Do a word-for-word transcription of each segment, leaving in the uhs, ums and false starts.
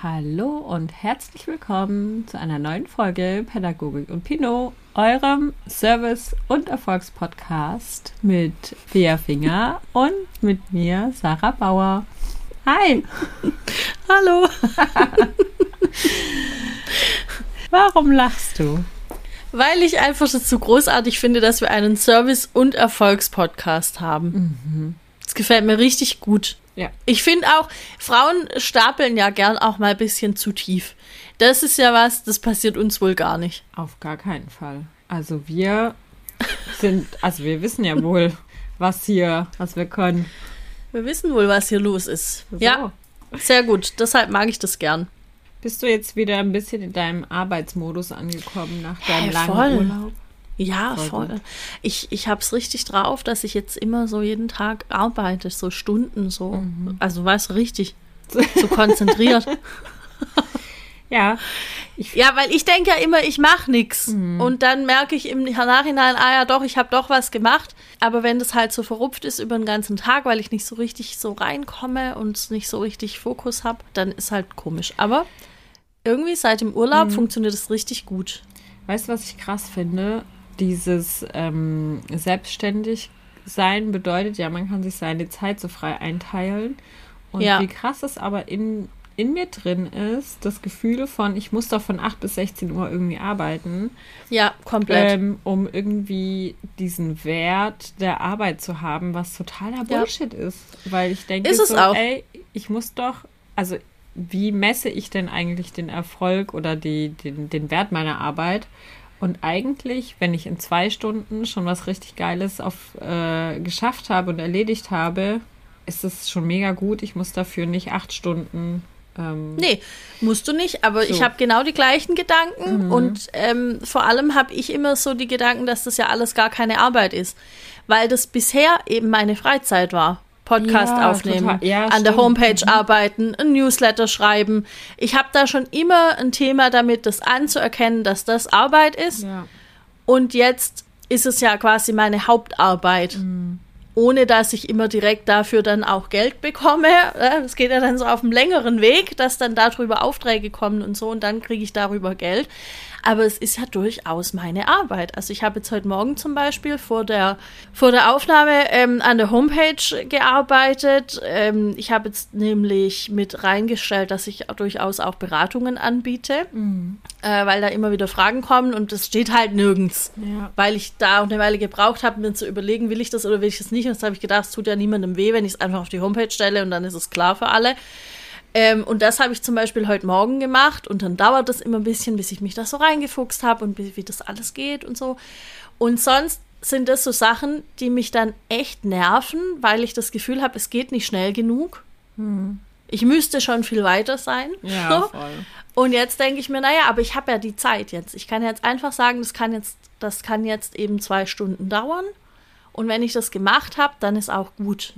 Hallo und herzlich willkommen zu einer neuen Folge Pädagogik und Pinot, eurem Service- und Erfolgspodcast mit Bea Finger und mit mir, Sarah Bauer. Hi! Hallo! Warum lachst du? Weil ich einfach es so großartig finde, dass wir einen Service- und Erfolgspodcast haben. Mhm. Das gefällt mir richtig gut. Ja. Ich finde auch, Frauen stapeln ja gern auch mal ein bisschen zu tief. Das ist ja was, das passiert uns wohl gar nicht. Auf gar keinen Fall. Also wir sind, also wir wissen ja wohl, was hier, was wir können. Wir wissen wohl, was hier los ist. So. Ja, sehr gut. Deshalb mag ich das gern. Bist du jetzt wieder ein bisschen in deinem Arbeitsmodus angekommen nach deinem Hey, langen voll. Urlaub? Ja, Voll voll. gut. Ich, ich habe es richtig drauf, dass ich jetzt immer so jeden Tag arbeite, so Stunden so. Mhm. Also weißt du, richtig so konzentriert. Ja. Ja, weil ich denke ja immer, ich mache nichts. Mhm. Und dann merke ich im Nachhinein, ah ja doch, ich habe doch was gemacht. Aber wenn das halt so verrupft ist über den ganzen Tag, weil ich nicht so richtig so reinkomme und nicht so richtig Fokus habe, dann ist halt komisch. Aber irgendwie seit dem Urlaub Mhm. funktioniert es richtig gut. Weißt du, was ich krass finde? Dieses ähm, selbstständig sein bedeutet ja, man kann sich seine Zeit so frei einteilen. Und Ja. wie krass es aber in, in mir drin ist, das Gefühl von, ich muss doch von acht bis sechzehn Uhr irgendwie arbeiten, Ja, komplett. ähm, um irgendwie diesen Wert der Arbeit zu haben, was totaler Ja. Bullshit ist. Weil ich denke Ist es so, auch. ey, ich muss doch, also wie messe ich denn eigentlich den Erfolg oder die, den, den Wert meiner Arbeit? Und eigentlich, wenn ich in zwei Stunden schon was richtig Geiles auf, äh, geschafft habe und erledigt habe, ist es schon mega gut. Ich muss dafür nicht acht Stunden. Ähm, Nee, musst du nicht, aber So. ich habe genau die gleichen Gedanken Mhm. und ähm, vor allem habe ich immer so die Gedanken, dass das ja alles gar keine Arbeit ist, weil das bisher eben meine Freizeit war. Podcast Ja, aufnehmen, total. Ja, an der stimmt. Homepage Mhm. arbeiten, ein Newsletter schreiben. Ich habe da schon immer ein Thema damit, das anzuerkennen, dass das Arbeit ist. ja. Und jetzt ist es ja quasi meine Hauptarbeit, Mhm. ohne dass ich immer direkt dafür dann auch Geld bekomme. Es geht ja dann so auf einem längeren Weg, dass dann darüber Aufträge kommen und so und dann kriege ich darüber Geld. Aber es ist ja durchaus meine Arbeit. Also ich habe jetzt heute Morgen zum Beispiel vor der, vor der Aufnahme ähm, an der Homepage gearbeitet. Ähm, ich habe jetzt nämlich mit reingestellt, dass ich durchaus auch Beratungen anbiete, Mhm. äh, weil da immer wieder Fragen kommen und das steht halt nirgends. Ja. Weil ich da auch eine Weile gebraucht habe, mir zu überlegen, will ich das oder will ich das nicht. Und das habe ich gedacht, es tut ja niemandem weh, wenn ich es einfach auf die Homepage stelle und dann ist es klar für alle. Ähm, und das habe ich zum Beispiel heute Morgen gemacht und dann dauert das immer ein bisschen, bis ich mich da so reingefuchst habe und wie, wie das alles geht und so. Und sonst sind das so Sachen, die mich dann echt nerven, weil ich das Gefühl habe, es geht nicht schnell genug. Mhm. Ich müsste schon viel weiter sein. Ja, So. voll. Und jetzt denke ich mir, naja, aber ich habe ja die Zeit jetzt. Ich kann jetzt einfach sagen, das kann jetzt, das kann jetzt eben zwei Stunden dauern. Und wenn ich das gemacht habe, dann ist auch gut.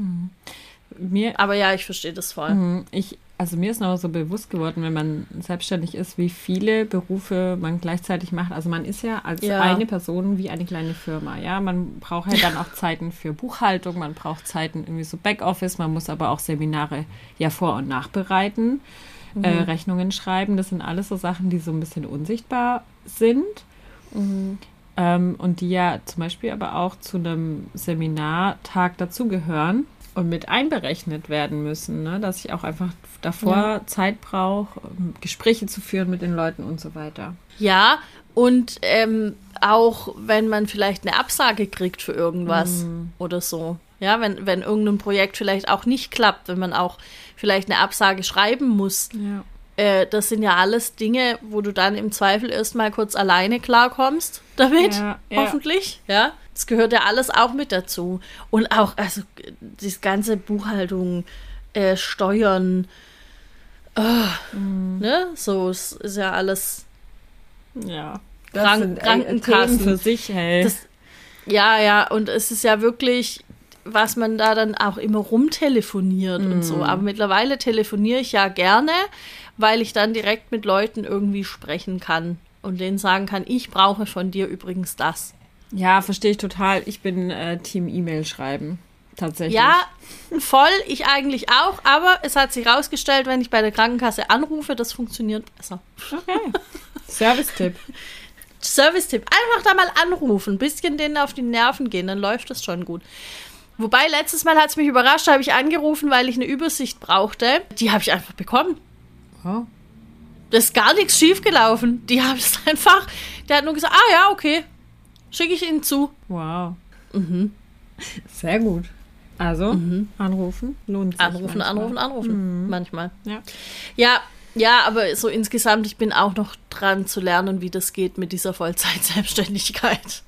Mir, Aber ja, ich verstehe das voll. Mhm. Ich, also mir ist noch so bewusst geworden, wenn man selbstständig ist, wie viele Berufe man gleichzeitig macht. Also man ist ja als Ja. eine Person wie eine kleine Firma. Ja, man braucht ja dann auch Zeiten für Buchhaltung, man braucht Zeiten irgendwie so Backoffice, man muss aber auch Seminare ja vor- und nachbereiten, Mhm. äh, Rechnungen schreiben. Das sind alles so Sachen, die so ein bisschen unsichtbar sind. Mhm. Ähm, und die ja zum Beispiel aber auch zu einem Seminartag dazugehören und mit einberechnet werden müssen, ne? Dass ich auch einfach davor Ja. Zeit brauche, um Gespräche zu führen mit den Leuten und so weiter. Ja, und ähm, auch wenn man vielleicht eine Absage kriegt für irgendwas Mhm. oder so. Ja, wenn, wenn irgendein Projekt vielleicht auch nicht klappt, wenn man auch vielleicht eine Absage schreiben muss. Ja. Äh, das sind ja alles Dinge, wo du dann im Zweifel erstmal kurz alleine klarkommst damit, Ja, ja. hoffentlich. Ja, das gehört ja alles auch mit dazu. Und auch, also, das ganze Buchhaltung, äh, Steuern, äh, ne, so, es ist ja alles, Ja. Krank- sind, ey, Krankenkassen. Themen für sich, hey. das, ja, ja, und es ist ja wirklich, was man da dann auch immer rumtelefoniert und so. Aber mittlerweile telefoniere ich ja gerne, weil ich dann direkt mit Leuten irgendwie sprechen kann und denen sagen kann, ich brauche von dir übrigens das. ja, verstehe ich total. Ich bin äh, Team E-Mail schreiben. tatsächlich. Ja, voll, ich eigentlich auch, aber es hat sich rausgestellt, wenn ich bei der Krankenkasse anrufe, das funktioniert besser. Okay. Service-Tipp. Service-Tipp. Einfach da mal anrufen, ein bisschen denen auf die Nerven gehen, dann läuft das schon gut. Wobei, letztes Mal hat es mich überrascht, da habe ich angerufen, weil ich eine Übersicht brauchte. Die habe ich einfach bekommen. Oh. Da ist gar nichts schiefgelaufen. Die haben es einfach, der hat nur gesagt, ah ja, okay, schicke ich Ihnen zu. Wow. Mhm. Sehr gut. Also, mhm. anrufen lohnt sich. Anrufen, manchmal. anrufen, anrufen. Mhm. Manchmal. Ja. Ja, ja, aber so insgesamt, ich bin auch noch dran zu lernen, wie das geht mit dieser Vollzeit-Selbstständigkeit.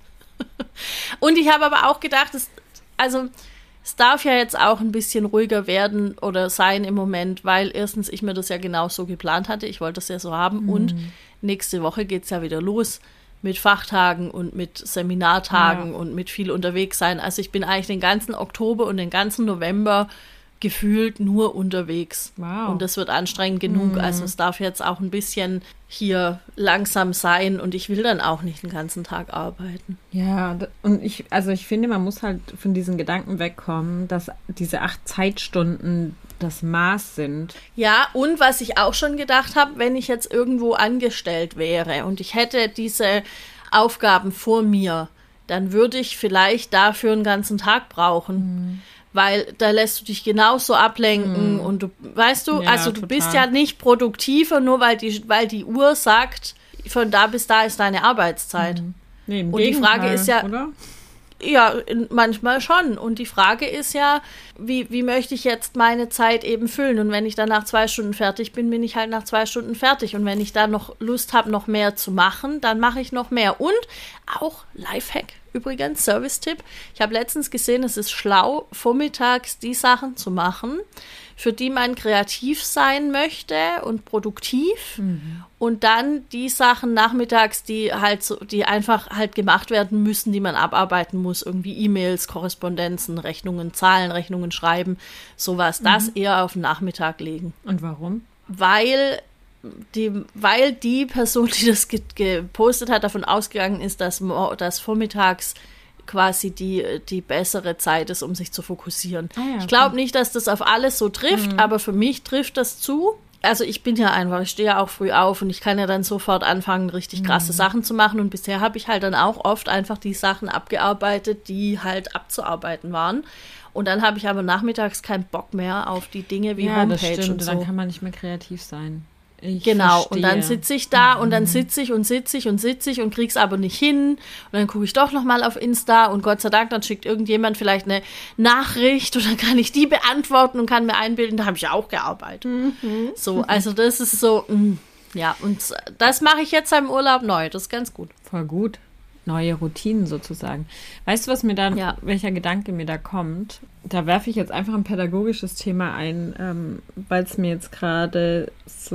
Und ich habe aber auch gedacht, dass, also es darf ja jetzt auch ein bisschen ruhiger werden oder sein im Moment, weil erstens ich mir das ja genau so geplant hatte. Ich wollte das ja so haben. Mhm. Und nächste Woche geht es ja wieder los mit Fachtagen und mit Seminartagen ja. und mit viel unterwegs sein. Also ich bin eigentlich den ganzen Oktober und den ganzen November gefühlt nur unterwegs. Wow. Und das wird anstrengend genug. Mhm. Also es darf jetzt auch ein bisschen hier langsam sein und ich will dann auch nicht den ganzen Tag arbeiten. Ja, und ich, also ich finde, man muss halt von diesen Gedanken wegkommen, dass diese acht Zeitstunden das Maß sind. Ja, und was ich auch schon gedacht habe, wenn ich jetzt irgendwo angestellt wäre und ich hätte diese Aufgaben vor mir, dann würde ich vielleicht dafür einen ganzen Tag brauchen. Mhm. Weil da lässt du dich genauso ablenken hm. und du, weißt du, ja, also du total. bist ja nicht produktiver, nur weil die, weil die Uhr sagt, von da bis da ist deine Arbeitszeit. Hm. Nee, im und die Gegenteil, Frage ist ja, oder? Ja, manchmal schon. Und die Frage ist ja, wie, wie möchte ich jetzt meine Zeit eben füllen? Und wenn ich dann nach zwei Stunden fertig bin, bin ich halt nach zwei Stunden fertig. Und wenn ich da noch Lust habe, noch mehr zu machen, dann mache ich noch mehr. Und auch Lifehack, übrigens, Service-Tipp. Ich habe letztens gesehen, es ist schlau, vormittags die Sachen zu machen, für die man kreativ sein möchte und produktiv. Mhm. Und dann die Sachen nachmittags, die halt so, die einfach halt gemacht werden müssen, die man abarbeiten muss. Irgendwie E-Mails, Korrespondenzen, Rechnungen, Zahlen, Rechnungen schreiben, sowas. Mhm. Das eher auf den Nachmittag legen. Und warum? Weil die, weil die Person, die das ge- gepostet hat, davon ausgegangen ist, dass, dass vormittags quasi die, die bessere Zeit ist, um sich zu fokussieren. Ah, ja, okay. Ich glaube nicht, dass das auf alles so trifft, mhm. aber für mich trifft das zu. Also ich bin ja einfach, ich stehe ja auch früh auf und ich kann ja dann sofort anfangen, richtig krasse mhm. Sachen zu machen. Und bisher habe ich halt dann auch oft einfach die Sachen abgearbeitet, die halt abzuarbeiten waren. Und dann habe ich aber nachmittags keinen Bock mehr auf die Dinge wie ja, Homepage das stimmt. und so. Dann kann man nicht mehr kreativ sein. Ich genau, verstehe. Und dann sitze ich da mhm. und dann sitze ich und sitze ich und sitze ich und krieg's aber nicht hin. Und dann gucke ich doch nochmal auf Insta und Gott sei Dank, dann schickt irgendjemand vielleicht eine Nachricht und dann kann ich die beantworten und kann mir einbilden, da habe ich ja auch gearbeitet. Mhm. So, also das ist so, mh, ja, und das mache ich jetzt im Urlaub neu, das ist ganz gut. Voll gut. Neue Routinen sozusagen. Weißt du, was mir da, ja. welcher Gedanke mir da kommt? Da werfe ich jetzt einfach ein pädagogisches Thema ein, ähm, weil es mir jetzt gerade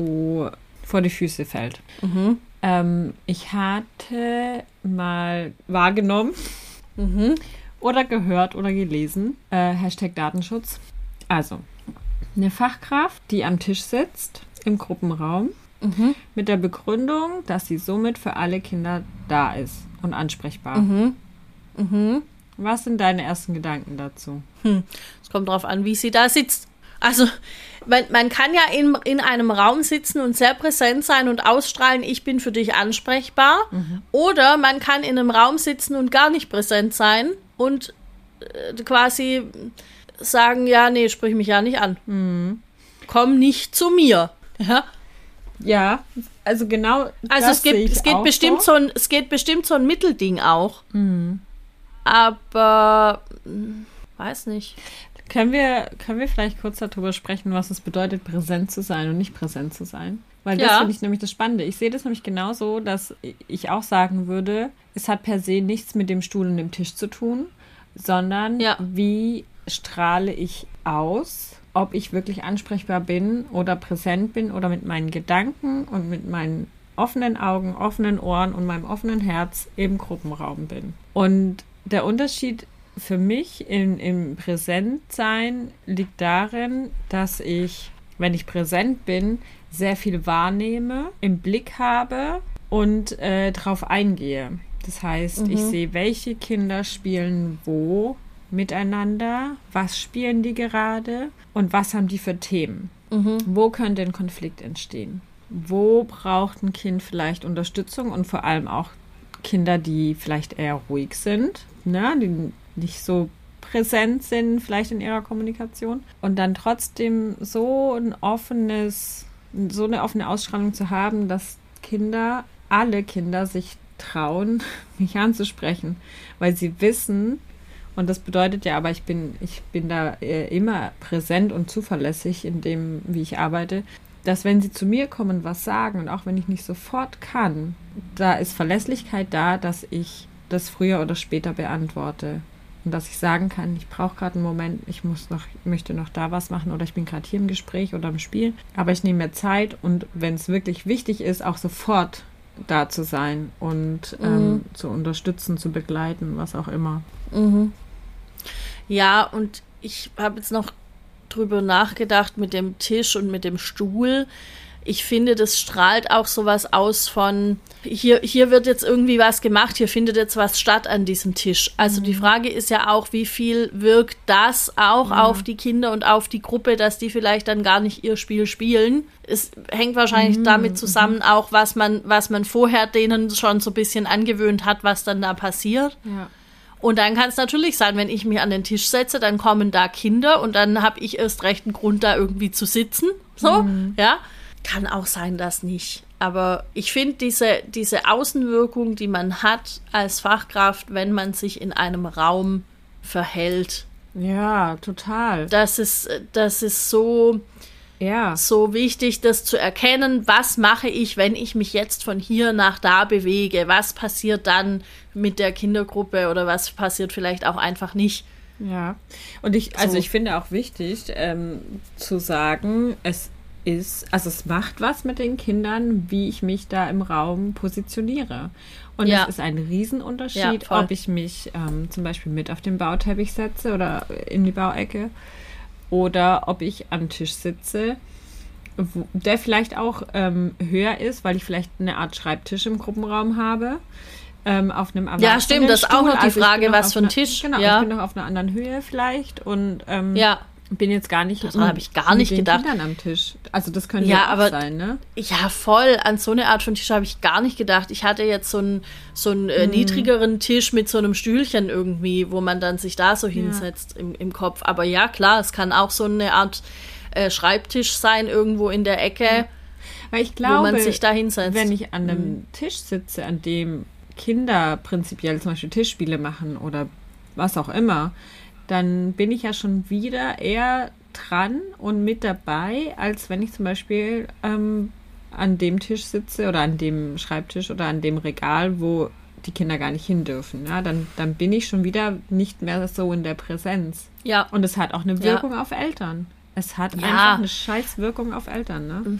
so vor die Füße fällt. Mhm. Ähm, ich hatte mal wahrgenommen mhm. oder gehört oder gelesen, äh, Hashtag Datenschutz. Also, eine Fachkraft, die am Tisch sitzt, im Gruppenraum, mhm. mit der Begründung, dass sie somit für alle Kinder da ist und ansprechbar. Mhm. Mhm. Was sind deine ersten Gedanken dazu? Hm. Es kommt darauf an, wie sie da sitzt. Also man, man kann ja in, in einem Raum sitzen und sehr präsent sein und ausstrahlen, ich bin für dich ansprechbar. Mhm. Oder man kann in einem Raum sitzen und gar nicht präsent sein und äh, quasi sagen, ja, nee, sprich mich ja nicht an. Mhm. Komm nicht zu mir. Ja, ja also genau Also das es gibt, es geht bestimmt so. so ein, es geht bestimmt so ein Mittelding auch. Mhm. Aber weiß nicht. Können wir, können wir vielleicht kurz darüber sprechen, was es bedeutet, präsent zu sein und nicht präsent zu sein? Weil das ja. finde ich nämlich das Spannende. Ich sehe das nämlich genauso, dass ich auch sagen würde, es hat per se nichts mit dem Stuhl und dem Tisch zu tun, sondern ja. wie strahle ich aus, ob ich wirklich ansprechbar bin oder präsent bin oder mit meinen Gedanken und mit meinen offenen Augen, offenen Ohren und meinem offenen Herz im Gruppenraum bin. Und der Unterschied für mich im, im Präsentsein liegt darin, dass ich, wenn ich präsent bin, sehr viel wahrnehme, im Blick habe und äh, drauf eingehe. Das heißt, mhm. ich sehe, welche Kinder spielen wo, miteinander, was spielen die gerade und was haben die für Themen. Mhm. Wo könnte ein Konflikt entstehen? Wo braucht ein Kind vielleicht Unterstützung und vor allem auch Kinder, die vielleicht eher ruhig sind, ne? Die nicht so präsent sind vielleicht in ihrer Kommunikation und dann trotzdem so ein offenes, so eine offene Ausstrahlung zu haben, dass Kinder, alle Kinder sich trauen, mich anzusprechen, weil sie wissen, und das bedeutet ja, aber ich bin, ich bin da äh, immer präsent und zuverlässig in dem, wie ich arbeite, dass wenn sie zu mir kommen, was sagen und auch wenn ich nicht sofort kann, da ist Verlässlichkeit da, dass ich das früher oder später beantworte. Und dass ich sagen kann, ich brauche gerade einen Moment, ich muss noch, möchte noch da was machen oder ich bin gerade hier im Gespräch oder im Spiel. Aber ich nehme mir Zeit und wenn es wirklich wichtig ist, auch sofort da zu sein und mhm. ähm, zu unterstützen, zu begleiten, was auch immer. Mhm. Ja, und ich habe jetzt noch drüber nachgedacht mit dem Tisch und mit dem Stuhl. Ich finde, das strahlt auch sowas aus von, hier, hier wird jetzt irgendwie was gemacht, hier findet jetzt was statt an diesem Tisch. Also mhm. die Frage ist ja auch, wie viel wirkt das auch ja. auf die Kinder und auf die Gruppe, dass die vielleicht dann gar nicht ihr Spiel spielen. Es hängt wahrscheinlich mhm. damit zusammen auch, was man, was man vorher denen schon so ein bisschen angewöhnt hat, was dann da passiert. Ja. Und dann kann es natürlich sein, wenn ich mich an den Tisch setze, dann kommen da Kinder und dann habe ich erst recht einen Grund, da irgendwie zu sitzen. So, mhm. ja. Kann auch sein, dass nicht. Aber ich finde diese, diese Außenwirkung, die man hat als Fachkraft, wenn man sich in einem Raum verhält. Ja, total. Das ist, das ist so, ja. so wichtig, das zu erkennen, was mache ich, wenn ich mich jetzt von hier nach da bewege? Was passiert dann mit der Kindergruppe oder was passiert vielleicht auch einfach nicht? Ja, und ich, also so. ich finde auch wichtig ähm, zu sagen, es ist, also es macht was mit den Kindern, wie ich mich da im Raum positioniere. Und ja. es ist ein Riesenunterschied, ja, ob ich mich ähm, zum Beispiel mit auf den Bauteppich setze oder in die Bauecke oder ob ich am Tisch sitze, wo, der vielleicht auch ähm, höher ist, weil ich vielleicht eine Art Schreibtisch im Gruppenraum habe. Ähm, auf einem Ja, stimmt, das ist auch noch die also Frage, was für ein einer, Tisch. Genau, ja. ich bin noch auf einer anderen Höhe vielleicht und ähm, ja. bin jetzt gar nicht, daran habe ich gar nicht mit den gedacht. Kindern am Tisch. Also das könnte ja, ja auch aber, sein, ne? Ja, voll. An so eine Art von Tisch habe ich gar nicht gedacht. Ich hatte jetzt so einen so einen äh, Mhm. niedrigeren Tisch mit so einem Stühlchen irgendwie, wo man dann sich da so hinsetzt ja. im, im Kopf. Aber ja, klar, es kann auch so eine Art äh, Schreibtisch sein, irgendwo in der Ecke, ja. Weil ich glaube, wo man sich da hinsetzt. Wenn ich an einem Mhm. Tisch sitze, an dem Kinder prinzipiell zum Beispiel Tischspiele machen oder was auch immer, dann bin ich ja schon wieder eher dran und mit dabei, als wenn ich zum Beispiel ähm, an dem Tisch sitze oder an dem Schreibtisch oder an dem Regal, wo die Kinder gar nicht hin dürfen. Ja? Dann, dann bin ich schon wieder nicht mehr so in der Präsenz. Ja. Und es hat auch eine Wirkung ja. auf Eltern. Es hat ja. einfach eine Scheißwirkung auf Eltern, ne?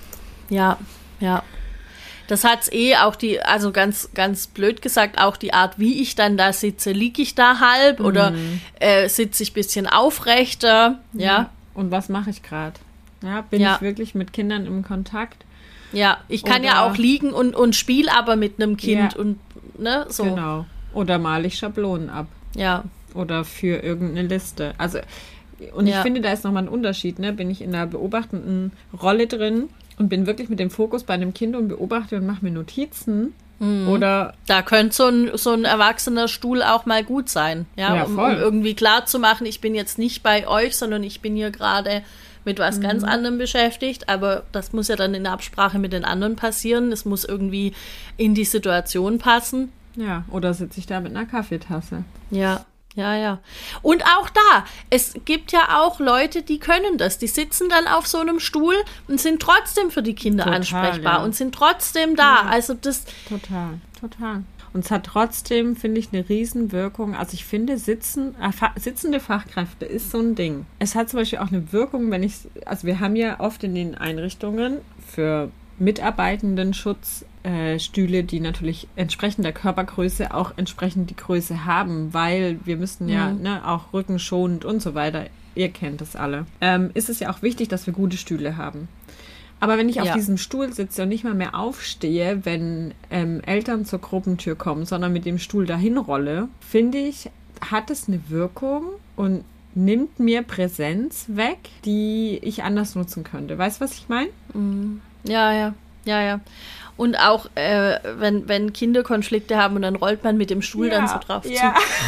Ja, ja. Das hat's eh auch die, also ganz, ganz blöd gesagt, auch die Art, wie ich dann da sitze. Liege ich da halb mhm. oder äh, sitze ich ein bisschen aufrechter? Ja. ja. Und was mache ich gerade? Ja, bin ja. ich wirklich mit Kindern im Kontakt? Ja, ich kann oder, ja auch liegen und, und spiele aber mit einem Kind ja. und ne, so. Genau. Oder male ich Schablonen ab. Ja. Oder für irgendeine Liste. Also, und ja. ich finde, da ist nochmal ein Unterschied, ne? Bin ich in einer beobachtenden Rolle drin und bin wirklich mit dem Fokus bei einem Kind und beobachte und mache mir Notizen. Mhm. Oder da könnte so ein, so ein erwachsener Stuhl auch mal gut sein, ja, ja um, um irgendwie klar zu machen, ich bin jetzt nicht bei euch, sondern ich bin hier gerade mit was mhm. ganz anderem beschäftigt, aber das muss ja dann in der Absprache mit den anderen passieren, es muss irgendwie in die Situation passen. Ja, oder sitze ich da mit einer Kaffeetasse. Ja. Ja, ja. Und auch da, es gibt ja auch Leute, die können das. Die sitzen dann auf so einem Stuhl und sind trotzdem für die Kinder total, ansprechbar ja. und sind trotzdem da. Ja. Also das total, total. Und es hat trotzdem, finde ich, eine Riesenwirkung. Also ich finde, sitzen, äh, fa- sitzende Fachkräfte ist so ein Ding. Es hat zum Beispiel auch eine Wirkung, wenn ich, also wir haben ja oft in den Einrichtungen für Mitarbeitendenschutz äh, Stühle, die natürlich entsprechend der Körpergröße auch entsprechend die Größe haben, weil wir müssen ja mhm. ne, auch rückenschonend und so weiter, ihr kennt das alle, ähm, ist es ja auch wichtig, dass wir gute Stühle haben. Aber wenn ich ja. auf diesem Stuhl sitze und nicht mal mehr aufstehe, wenn ähm, Eltern zur Gruppentür kommen, sondern mit dem Stuhl dahin rolle, finde ich, hat es eine Wirkung und nimmt mir Präsenz weg, die ich anders nutzen könnte. Weißt du, was ich meine? Mhm. Ja, ja, ja, ja. Und auch, äh, wenn, wenn Kinder Konflikte haben und dann rollt man mit dem Stuhl ja, dann so drauf ja. zu.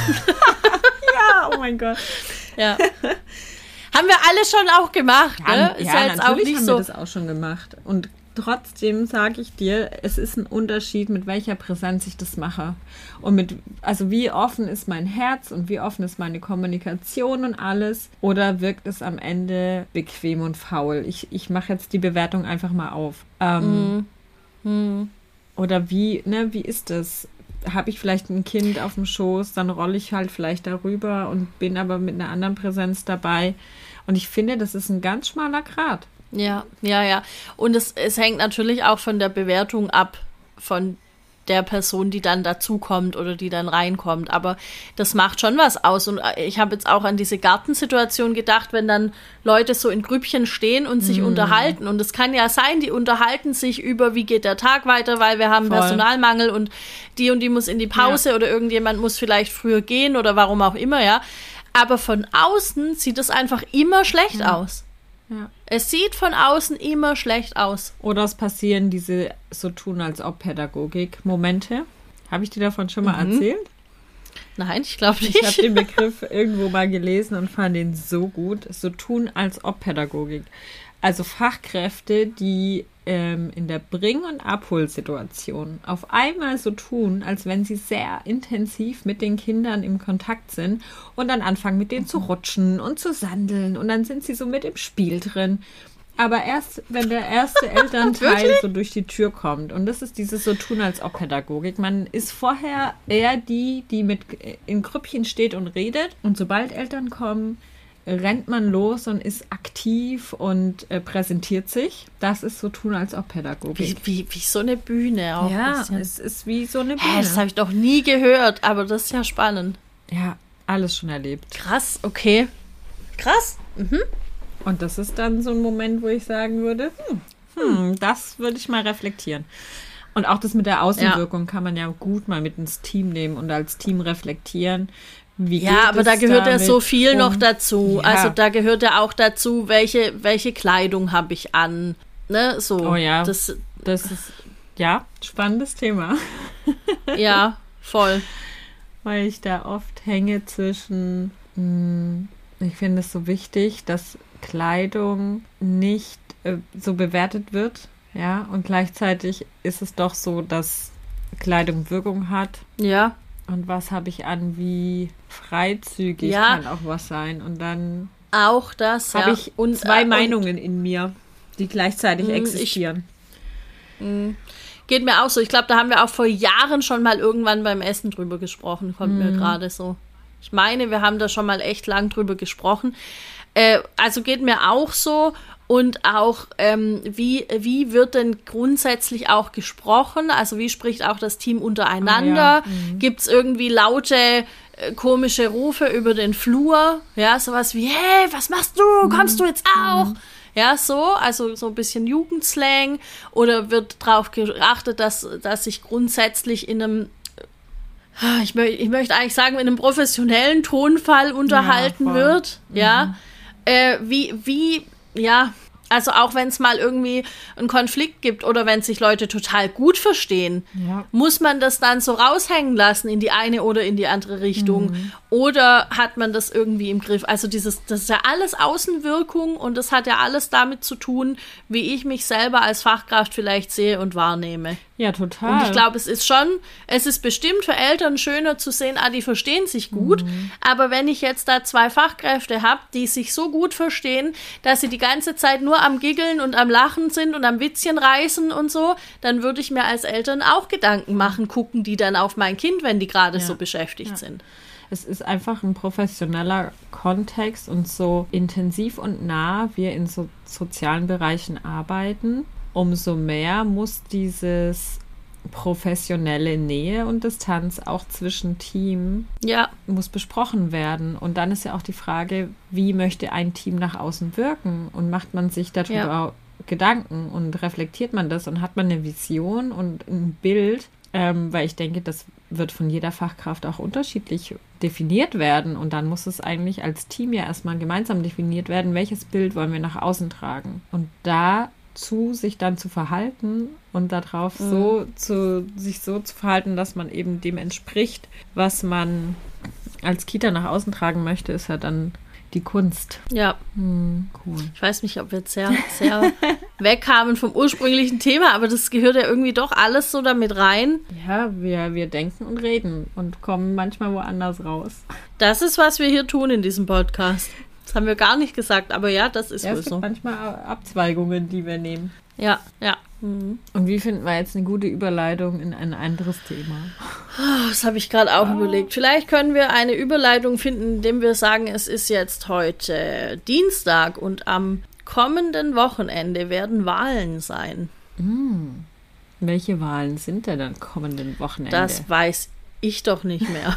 Ja, oh mein Gott. Ja. Haben wir alle schon auch gemacht, ja, ne? Ist ja, ja jetzt natürlich auch nicht haben so. wir das auch schon gemacht. Und trotzdem sage ich dir, es ist ein Unterschied, mit welcher Präsenz ich das mache. Und mit, also wie offen ist mein Herz und wie offen ist meine Kommunikation und alles. Oder wirkt es am Ende bequem und faul? Ich, ich mache jetzt die Bewertung einfach mal auf. Ähm, Mm. Mm. Oder wie, ne, wie ist das? Habe ich vielleicht ein Kind auf dem Schoß, dann rolle ich halt vielleicht darüber und bin aber mit einer anderen Präsenz dabei. Und ich finde, das ist ein ganz schmaler Grat. Ja, ja, ja. Und es, es hängt natürlich auch von der Bewertung ab, von der Person, die dann dazukommt oder die dann reinkommt. Aber das macht schon was aus. Und ich habe jetzt auch an diese Gartensituation gedacht, wenn dann Leute so in Grüppchen stehen und sich mm. unterhalten. Und es kann ja sein, die unterhalten sich über, wie geht der Tag weiter, weil wir haben Voll. Personalmangel und die und die muss in die Pause ja. oder irgendjemand muss vielleicht früher gehen oder warum auch immer, ja. Aber von außen sieht es einfach immer schlecht ja. aus. Ja. Es sieht von außen immer schlecht aus. Oder es passieren diese so tun als ob Pädagogik-Momente. Habe ich dir davon schon mal Mhm. erzählt? Nein, ich glaube nicht. Ich habe den Begriff irgendwo mal gelesen und fand den so gut. So tun als ob Pädagogik. Also Fachkräfte, die ähm, in der Bring- und Abholsituation auf einmal so tun, als wenn sie sehr intensiv mit den Kindern im Kontakt sind und dann anfangen, mit denen zu rutschen und zu sandeln und dann sind sie so mit im Spiel drin. Aber erst, wenn der erste Elternteil so durch die Tür kommt, und das ist dieses so tun als ob Pädagogik, man ist vorher eher die, die mit in Grüppchen steht und redet, und sobald Eltern kommen, rennt man los und ist aktiv und äh, präsentiert sich. Das ist so tun als ob Pädagogik. Wie, wie, wie so eine Bühne auch. Ja, es ist wie so eine Bühne. Hä, das habe ich noch nie gehört, aber das ist ja spannend. Ja, alles schon erlebt. Krass, okay. Krass. Mhm. Und das ist dann so ein Moment, wo ich sagen würde, hm, hm, das würde ich mal reflektieren. Und auch das mit der Außenwirkung ja. kann man ja gut mal mit ins Team nehmen und als Team reflektieren. Wie ja, aber da gehört ja so viel um, noch dazu. Ja. Also da gehört ja auch dazu, welche, welche Kleidung habe ich an. Ne, so. Oh ja, das, das ist, ja, spannendes Thema. Ja, voll. Weil ich da oft hänge zwischen, mh, ich finde es so wichtig, dass Kleidung nicht äh, so bewertet wird, ja, und gleichzeitig ist es doch so, dass Kleidung Wirkung hat. Ja. Und was habe ich an, wie freizügig ja. kann auch was sein. Und dann auch das habe ja. ich und, zwei äh, Meinungen in mir, die gleichzeitig mh, existieren. Ich, mh, geht mir auch so. Ich glaube, da haben wir auch vor Jahren schon mal irgendwann beim Essen drüber gesprochen. Kommt mhm. mir gerade so. Ich meine, wir haben da schon mal echt lang drüber gesprochen. Äh, also geht mir auch so. Und auch, ähm, wie, wie wird denn grundsätzlich auch gesprochen? Also wie spricht auch das Team untereinander? Oh ja. mhm. Gibt es irgendwie laute, äh, komische Rufe über den Flur? Ja, sowas wie, hey, was machst du? Kommst du jetzt auch? Mhm. Ja, so, also so ein bisschen Jugendslang. Oder wird darauf geachtet, dass, dass sich grundsätzlich in einem, ich, mö- ich möchte eigentlich sagen, in einem professionellen Tonfall unterhalten ja, wird? Mhm. Ja, äh, wie, wie, ja, also auch wenn es mal irgendwie einen Konflikt gibt oder wenn sich Leute total gut verstehen, ja. muss man das dann so raushängen lassen in die eine oder in die andere Richtung? Mhm. Oder hat man das irgendwie im Griff? Also dieses, das ist ja alles Außenwirkung und das hat ja alles damit zu tun, wie ich mich selber als Fachkraft vielleicht sehe und wahrnehme. Ja, total. Und ich glaube, es ist schon, es ist bestimmt für Eltern schöner zu sehen, ah, die verstehen sich gut. Mhm. Aber wenn ich jetzt da zwei Fachkräfte habe, die sich so gut verstehen, dass sie die ganze Zeit nur am Giggeln und am Lachen sind und am Witzchen reißen und so, dann würde ich mir als Eltern auch Gedanken machen, gucken die dann auf mein Kind, wenn die gerade ja. so beschäftigt ja. sind. Es ist einfach ein professioneller Kontext und so intensiv und nah wir in so sozialen Bereichen arbeiten, umso mehr muss dieses professionelle Nähe und Distanz auch zwischen Team ja. muss besprochen werden. Und dann ist ja auch die Frage, wie möchte ein Team nach außen wirken? Und macht man sich darüber ja. Gedanken und reflektiert man das und hat man eine Vision und ein Bild, ähm, weil ich denke, das wird von jeder Fachkraft auch unterschiedlich definiert werden. Und dann muss es eigentlich als Team ja erstmal gemeinsam definiert werden, welches Bild wollen wir nach außen tragen. Und dazu sich dann zu verhalten und darauf mhm. so zu, sich so zu verhalten, dass man eben dem entspricht, was man als Kita nach außen tragen möchte, ist ja dann die Kunst. Ja. Hm, cool. Ich weiß nicht, ob wir jetzt sehr, sehr wegkamen vom ursprünglichen Thema, aber das gehört ja irgendwie doch alles so damit rein. Ja, wir, wir denken und reden und kommen manchmal woanders raus. Das ist, was wir hier tun in diesem Podcast. Das haben wir gar nicht gesagt, aber ja, das ist ja, wohl es gibt so. manchmal Abzweigungen, die wir nehmen. Ja, ja. Mhm. Und wie finden wir jetzt eine gute Überleitung in ein anderes Thema? Oh, das habe ich gerade auch oh. überlegt. Vielleicht können wir eine Überleitung finden, indem wir sagen, es ist jetzt heute Dienstag und am kommenden Wochenende werden Wahlen sein. Mhm. Welche Wahlen sind denn am kommenden Wochenende? Das weiß ich doch nicht mehr.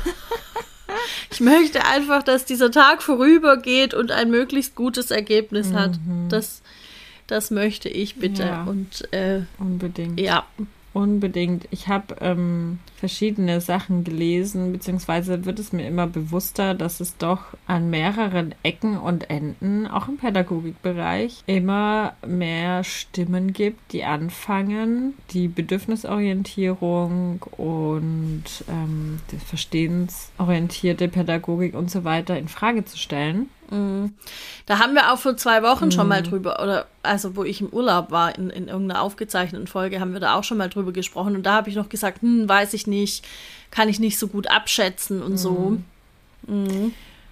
Ich möchte einfach, dass dieser Tag vorübergeht und ein möglichst gutes Ergebnis mhm. hat. Das Das möchte ich bitte. Ja, und äh, unbedingt. Ja. Unbedingt. Ich habe ähm, verschiedene Sachen gelesen, beziehungsweise wird es mir immer bewusster, dass es doch an mehreren Ecken und Enden, auch im Pädagogikbereich, immer mehr Stimmen gibt, die anfangen, die Bedürfnisorientierung und ähm, die verstehensorientierte Pädagogik und so weiter in Frage zu stellen. Da haben wir auch vor zwei Wochen mm. schon mal drüber, oder also wo ich im Urlaub war, in, in irgendeiner aufgezeichneten Folge, haben wir da auch schon mal drüber gesprochen. Und da habe ich noch gesagt, hm, weiß ich nicht, kann ich nicht so gut abschätzen und mm. so. Mm.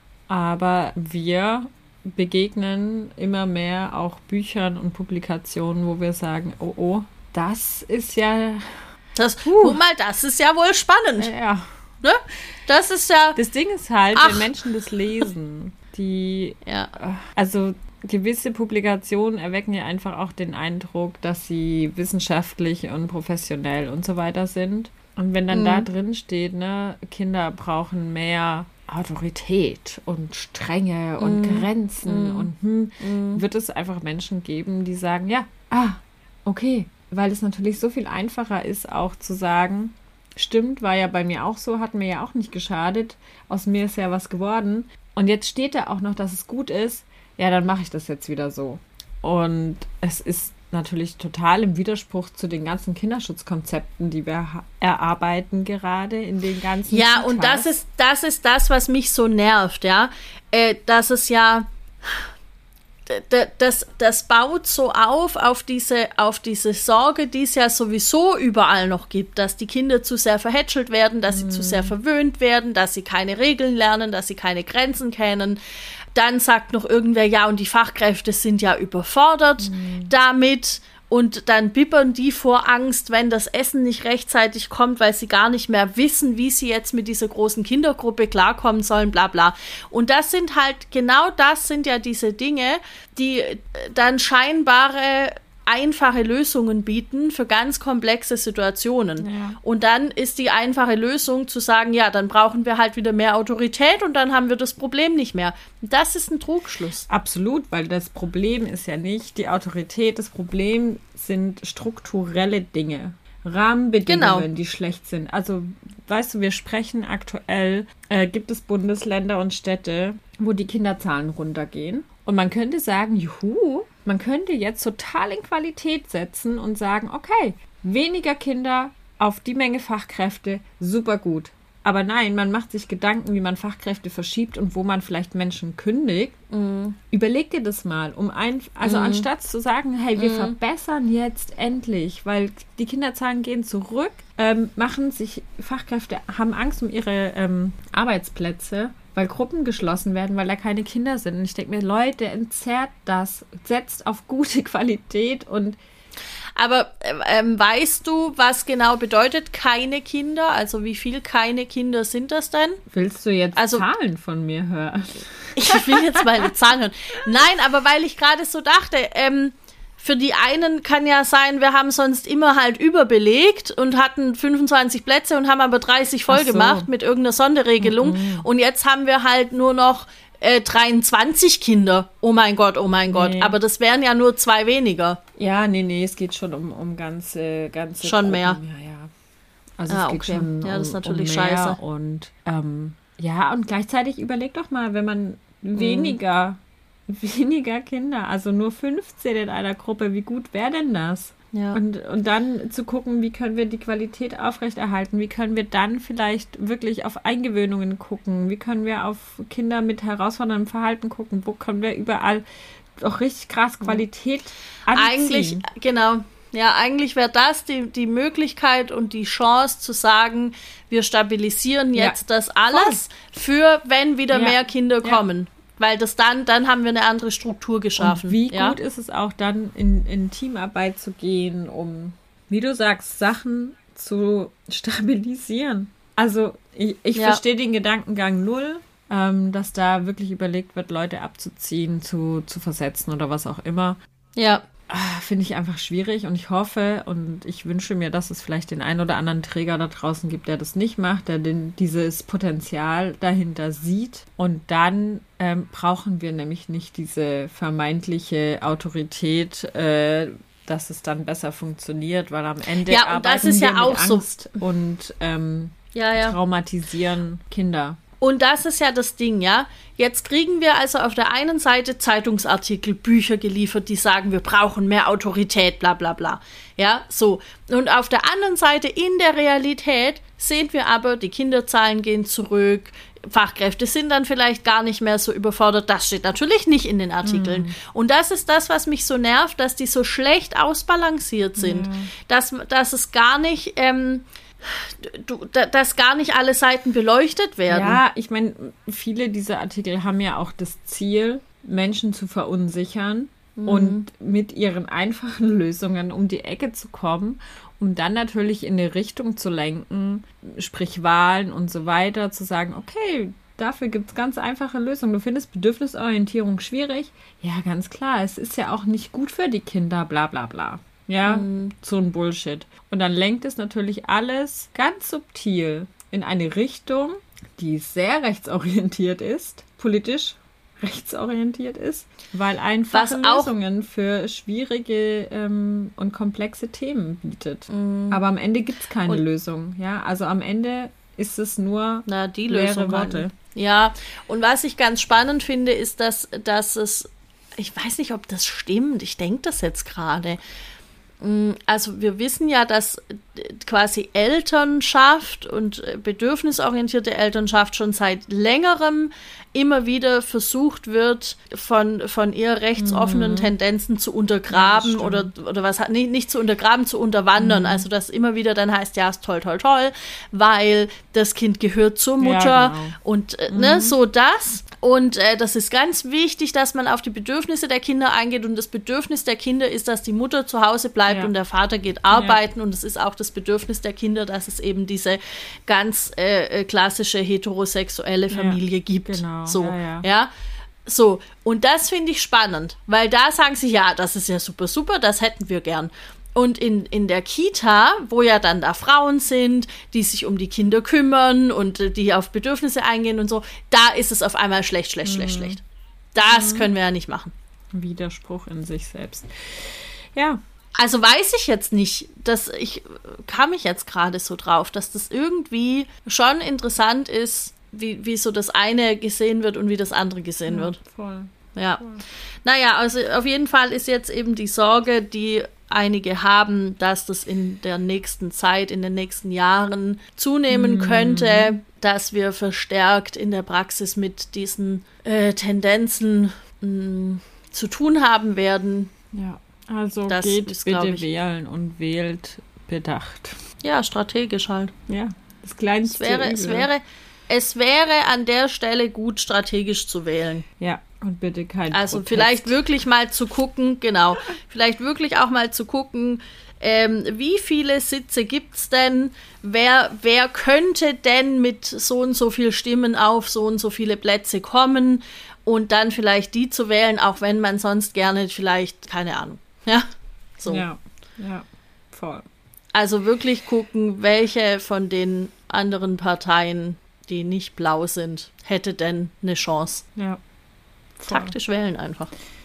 Aber wir begegnen immer mehr auch Büchern und Publikationen, wo wir sagen, oh, oh, das ist ja... Das, guck mal, das ist ja wohl spannend. Ja. Ne? Das ist ja... Das Ding ist halt, Ach. wenn Menschen das lesen... Die, ja. also gewisse Publikationen erwecken ja einfach auch den Eindruck, dass sie wissenschaftlich und professionell und so weiter sind. Und wenn dann mhm. da drin steht, ne, Kinder brauchen mehr Autorität und Strenge und mhm. Grenzen mhm. und hm, mhm. wird es einfach Menschen geben, die sagen, ja, ah, okay, weil es natürlich so viel einfacher ist, auch zu sagen, stimmt, war ja bei mir auch so, hat mir ja auch nicht geschadet, aus mir ist ja was geworden. Und jetzt steht da auch noch, dass es gut ist. Ja, dann mache ich das jetzt wieder so. Und es ist natürlich total im Widerspruch zu den ganzen Kinderschutzkonzepten, die wir ha- erarbeiten gerade in den ganzen Ja, Kitas. und das ist, das ist das, was mich so nervt, ja. Äh, dass es ja... Das, das baut so auf, auf diese, auf diese Sorge, die es ja sowieso überall noch gibt, dass die Kinder zu sehr verhätschelt werden, dass sie mm. zu sehr verwöhnt werden, dass sie keine Regeln lernen, dass sie keine Grenzen kennen. Dann sagt noch irgendwer, ja, und die Fachkräfte sind ja überfordert mm. damit. Und dann bibbern die vor Angst, wenn das Essen nicht rechtzeitig kommt, weil sie gar nicht mehr wissen, wie sie jetzt mit dieser großen Kindergruppe klarkommen sollen, bla bla. Und das sind halt, genau das sind ja diese Dinge, die dann scheinbare einfache Lösungen bieten für ganz komplexe Situationen. Ja. Und dann ist die einfache Lösung zu sagen, ja, dann brauchen wir halt wieder mehr Autorität und dann haben wir das Problem nicht mehr. Das ist ein Trugschluss. Absolut, weil das Problem ist ja nicht die Autorität, das Problem sind strukturelle Dinge. Rahmenbedingungen, genau. die schlecht sind. Also, weißt du, wir sprechen aktuell, äh, gibt es Bundesländer und Städte, wo die Kinderzahlen runtergehen. Und man könnte sagen, juhu, man könnte jetzt total in Qualität setzen und sagen, okay, weniger Kinder auf die Menge Fachkräfte, super gut. Aber nein, man macht sich Gedanken, wie man Fachkräfte verschiebt und wo man vielleicht Menschen kündigt. Mm. Überleg dir das mal, um ein, also mm. anstatt zu sagen, hey, wir mm. verbessern jetzt endlich, weil die Kinderzahlen gehen zurück, ähm, machen sich Fachkräfte, haben Angst um ihre ähm, Arbeitsplätze, weil Gruppen geschlossen werden, weil da keine Kinder sind. Und ich denke mir, Leute, entzerrt das, setzt auf gute Qualität und Aber ähm, weißt du, was genau bedeutet keine Kinder? Also wie viel keine Kinder sind das denn? Willst du jetzt also, Zahlen von mir hören? Ich will jetzt mal eine Zahl hören. Nein, aber weil ich gerade so dachte, ähm, für die einen kann ja sein, wir haben sonst immer halt überbelegt und hatten fünfundzwanzig Plätze und haben aber dreißig voll so. gemacht mit irgendeiner Sonderregelung. Mhm. Und jetzt haben wir halt nur noch äh, dreiundzwanzig Kinder. Oh mein Gott, oh mein Gott. Nee. Aber das wären ja nur zwei weniger. Ja, nee, nee, es geht schon um, um ganze, ganze Schon Gruppen. mehr. Ja, ja. Also ah, es geht okay. schon ja, das ist um, natürlich um mehr scheiße. Und ähm, ja, und gleichzeitig überleg doch mal, wenn man weniger, mhm. weniger Kinder, also nur fünfzehn in einer Gruppe, wie gut wäre denn das? Ja. Und, und dann zu gucken, wie können wir die Qualität aufrechterhalten, wie können wir dann vielleicht wirklich auf Eingewöhnungen gucken, wie können wir auf Kinder mit herausforderndem Verhalten gucken, wo können wir überall auch richtig krass Qualität anziehen. Eigentlich, genau, ja, eigentlich wäre das die, die Möglichkeit und die Chance zu sagen, wir stabilisieren jetzt ja. das alles Voll. für, wenn wieder ja. mehr Kinder ja. kommen. Weil das dann, dann haben wir eine andere Struktur geschaffen. Und wie ja? gut ist es auch dann, in, in Teamarbeit zu gehen, um, wie du sagst, Sachen zu stabilisieren. Also ich, ich ja. verstehe den Gedankengang null, ähm, dass da wirklich überlegt wird, Leute abzuziehen, zu, zu versetzen oder was auch immer. Ja. Finde ich einfach schwierig und ich hoffe und ich wünsche mir, dass es vielleicht den einen oder anderen Träger da draußen gibt, der das nicht macht, der den, dieses Potenzial dahinter sieht. Und dann ähm, brauchen wir nämlich nicht diese vermeintliche Autorität, äh, dass es dann besser funktioniert, weil am Ende ja, und arbeiten das ist wir ja mit auch Angst so. und ähm, ja, ja. traumatisieren Kinder. Und das ist ja das Ding, ja. Jetzt kriegen wir also auf der einen Seite Zeitungsartikel, Bücher geliefert, die sagen, wir brauchen mehr Autorität, bla bla bla. Ja, so. Und auf der anderen Seite in der Realität sehen wir aber, die Kinderzahlen gehen zurück, Fachkräfte sind dann vielleicht gar nicht mehr so überfordert. Das steht natürlich nicht in den Artikeln. Mhm. Und das ist das, was mich so nervt, dass die so schlecht ausbalanciert sind. Mhm. Dass, dass es gar nicht... Ähm, Du, dass gar nicht alle Seiten beleuchtet werden. Ja, ich meine, viele dieser Artikel haben ja auch das Ziel, Menschen zu verunsichern mhm. und mit ihren einfachen Lösungen um die Ecke zu kommen, um dann natürlich in eine Richtung zu lenken, sprich Wahlen und so weiter, zu sagen, okay, dafür gibt es ganz einfache Lösungen. Du findest Bedürfnisorientierung schwierig? Ja, ganz klar, es ist ja auch nicht gut für die Kinder, bla bla bla. Ja, mhm. so ein Bullshit. Und dann lenkt es natürlich alles ganz subtil in eine Richtung, die sehr rechtsorientiert ist, politisch rechtsorientiert ist, weil einfache Lösungen für schwierige ähm, und komplexe Themen bietet. Mhm. Aber am Ende gibt es keine und Lösung. Ja, also am Ende ist es nur na, die leere Lösung Worte. Halt. Ja, und was ich ganz spannend finde, ist, dass, dass es, ich weiß nicht, ob das stimmt, ich denke das jetzt gerade. Also wir wissen ja, dass quasi Elternschaft und bedürfnisorientierte Elternschaft schon seit längerem immer wieder versucht wird, von, von eher rechtsoffenen mhm. Tendenzen zu untergraben ja, oder, oder was, nicht, nicht zu untergraben, zu unterwandern. Mhm. Also dass immer wieder dann heißt, ja, ist toll, toll, toll, weil das Kind gehört zur Mutter ja, genau. und mhm. ne, so das. Und äh, das ist ganz wichtig, dass man auf die Bedürfnisse der Kinder eingeht und das Bedürfnis der Kinder ist, dass die Mutter zu Hause bleibt ja. und der Vater geht arbeiten ja. und es ist auch das Bedürfnis der Kinder, dass es eben diese ganz äh, klassische heterosexuelle Familie ja, gibt. Genau. So, ja, ja. ja. So, und das finde ich spannend, weil da sagen sie, ja, das ist ja super, super, das hätten wir gern. Und in, in der Kita, wo ja dann da Frauen sind, die sich um die Kinder kümmern und äh, die auf Bedürfnisse eingehen und so, da ist es auf einmal schlecht, schlecht, mhm. schlecht, schlecht. Das mhm. können wir ja nicht machen. Widerspruch in sich selbst. Ja. Also weiß ich jetzt nicht, dass ich kam mich jetzt gerade so drauf, dass das irgendwie schon interessant ist, wie, wie so das eine gesehen wird und wie das andere gesehen ja, wird. Voll. Ja. Voll. Naja, also auf jeden Fall ist jetzt eben die Sorge, die einige haben, dass das in der nächsten Zeit, in den nächsten Jahren zunehmen mm. könnte, dass wir verstärkt in der Praxis mit diesen äh, Tendenzen mh, zu tun haben werden. Ja, also das geht ist, bitte wählen und wählt bedacht. Ja, strategisch halt. Ja, das kleinste es wäre, Übel. es wäre Es wäre an der Stelle gut, strategisch zu wählen. Ja, und bitte kein Also Protest. Vielleicht wirklich mal zu gucken, genau, vielleicht wirklich auch mal zu gucken, ähm, wie viele Sitze gibt es denn? Wer, wer könnte denn mit so und so viel Stimmen auf so und so viele Plätze kommen? Und dann vielleicht die zu wählen, auch wenn man sonst gerne vielleicht, keine Ahnung, ja, so. Ja, ja, voll. Also wirklich gucken, welche von den anderen Parteien, die nicht blau sind, hätte denn eine Chance. Ja. Voll. Taktisch wählen einfach.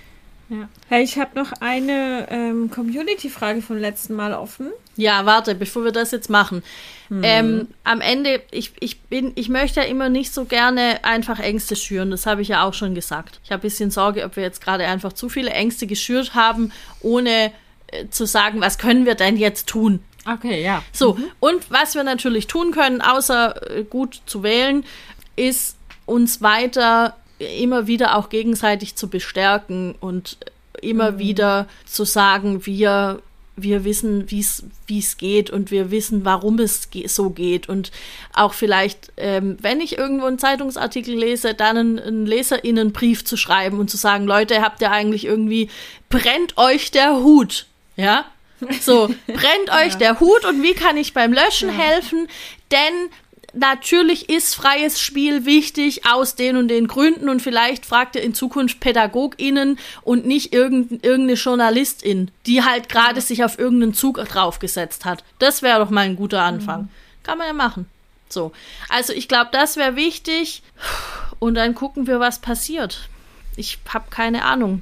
Ja. Hey, ich habe noch eine ähm, Community-Frage vom letzten Mal offen. Ja, warte, bevor wir das jetzt machen. Hm. Ähm, am Ende, ich, ich bin, ich möchte ja immer nicht so gerne einfach Ängste schüren. Das habe ich ja auch schon gesagt. Ich habe ein bisschen Sorge, ob wir jetzt gerade einfach zu viele Ängste geschürt haben, ohne äh, zu sagen, was können wir denn jetzt tun? Okay, ja. So, mhm. und was wir natürlich tun können, außer äh, gut zu wählen, ist uns weiter immer wieder auch gegenseitig zu bestärken und immer mhm. wieder zu sagen, wir, wir wissen, wie es geht und wir wissen, warum es ge- so geht. Und auch vielleicht, ähm, wenn ich irgendwo einen Zeitungsartikel lese, dann einen, einen LeserInnenbrief zu schreiben und zu sagen, Leute, habt ihr eigentlich irgendwie, brennt euch der Hut, ja? So, brennt euch ja. der Hut und wie kann ich beim Löschen ja. helfen? Denn natürlich ist freies Spiel wichtig aus den und den Gründen und vielleicht fragt ihr in Zukunft PädagogInnen und nicht irgendeine, irgendeine Journalistin, die halt gerade ja. sich auf irgendeinen Zug draufgesetzt hat. Das wäre doch mal ein guter Anfang. Mhm. Kann man ja machen. So, also ich glaube, das wäre wichtig und dann gucken wir, was passiert. Ich habe keine Ahnung.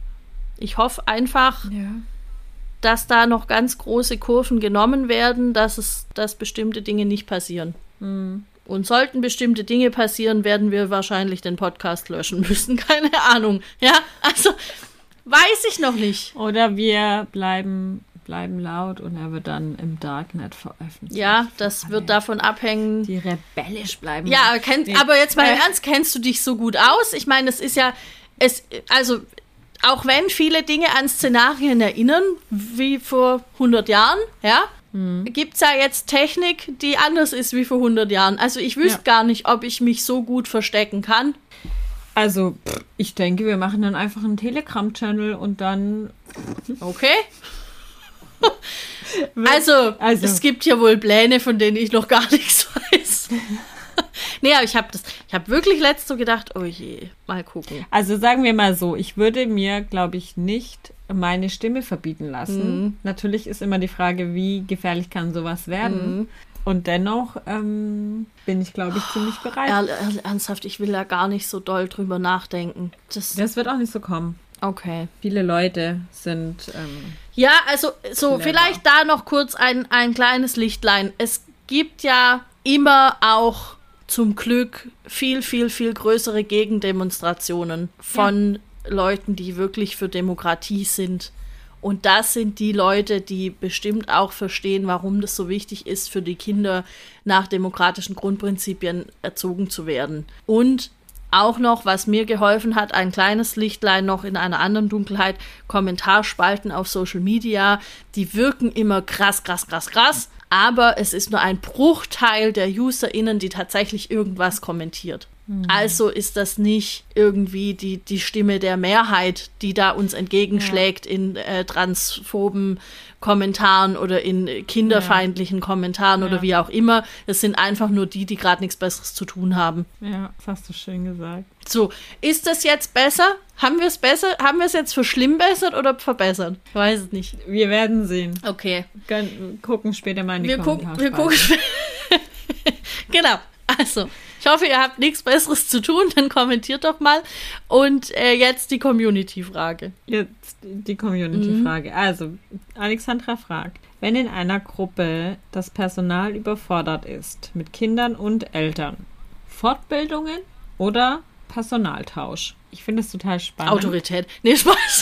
Ich hoffe einfach, ja. dass da noch ganz große Kurven genommen werden, dass es, dass bestimmte Dinge nicht passieren. Mhm. Und sollten bestimmte Dinge passieren, werden wir wahrscheinlich den Podcast löschen müssen. Keine Ahnung. Ja, also weiß ich noch nicht. Oder wir bleiben, bleiben laut und er wird dann im Darknet veröffentlicht. Ja, das wird davon abhängen. Die rebellisch bleiben. Ja, kenn, nee. aber jetzt mal im Ernst, kennst du dich so gut aus? Ich meine, es ist ja, es, also auch wenn viele Dinge an Szenarien erinnern, wie vor hundert Jahren, ja, hm. gibt es ja jetzt Technik, die anders ist wie vor hundert Jahren. Also ich wüsste ja. gar nicht, ob ich mich so gut verstecken kann. Also ich denke, wir machen dann einfach einen Telegram-Channel und dann... Okay. also, also, es gibt ja wohl Pläne, von denen ich noch gar nichts weiß. Nee, aber ich habe das, ich habe wirklich letzt so gedacht, oh je, mal gucken. Also sagen wir mal so, ich würde mir, glaube ich, nicht meine Stimme verbieten lassen. Mhm. Natürlich ist immer die Frage, wie gefährlich kann sowas werden. Mhm. Und dennoch ähm, bin ich, glaube ich, ziemlich bereit. Er, er, ernsthaft, ich will da gar nicht so doll drüber nachdenken. Das, das wird auch nicht so kommen. Okay. Viele Leute sind ähm, Ja, also so clever. Vielleicht da noch kurz ein, ein kleines Lichtlein. Es gibt ja immer auch zum Glück viel, viel, viel größere Gegendemonstrationen von ja. Leuten, die wirklich für Demokratie sind. Und das sind die Leute, die bestimmt auch verstehen, warum das so wichtig ist, für die Kinder nach demokratischen Grundprinzipien erzogen zu werden. Und auch noch, was mir geholfen hat, ein kleines Lichtlein noch in einer anderen Dunkelheit, Kommentarspalten auf Social Media, die wirken immer krass, krass, krass, krass. Aber es ist nur ein Bruchteil der UserInnen, die tatsächlich irgendwas kommentiert. Mhm. Also ist das nicht irgendwie die, die Stimme der Mehrheit, die da uns entgegenschlägt ja. in äh, transphoben Kommentaren oder in kinderfeindlichen ja. Kommentaren ja. oder wie auch immer. Es sind einfach nur die, die gerade nichts Besseres zu tun haben. Ja, das hast du schön gesagt. So, ist das jetzt besser? Haben wir es besser? Haben wir es jetzt verschlimmbessert oder verbessert? Ich weiß es nicht. Wir werden sehen. Okay. Wir gucken später mal in die wir Kommentare. Wir gucken später. Genau. Also, ich hoffe, ihr habt nichts Besseres zu tun, dann kommentiert doch mal. Und äh, jetzt die Community-Frage. Jetzt die Community-Frage. Mhm. Also, Alexandra fragt, wenn in einer Gruppe das Personal überfordert ist mit Kindern und Eltern, Fortbildungen oder Personaltausch? Ich finde es total spannend. Autorität. Nee, Spaß.